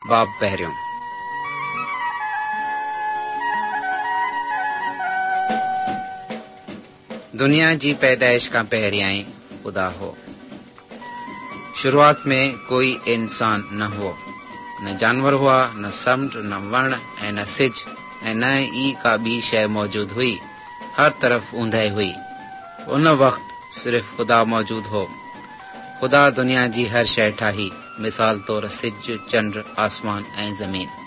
बाब पहिरियों। दुनिया जी पैदाइश का पहिरियां ई खुदा हो। शुरुआत में कोई इंसान न हो, न जानवर हुआ, न समुंड, न वण ऐं न सिज ऐं न ई का ॿी शइ मौजूद हुई। हर तरफ ऊंदहि हुई। उन वक्त सिर्फ खुदा मौजूद हो। खुदा दुनिया जी हर शइ ठाही, मिसाल तौर सिज, चंड, आसमान ऐं ज़मीन।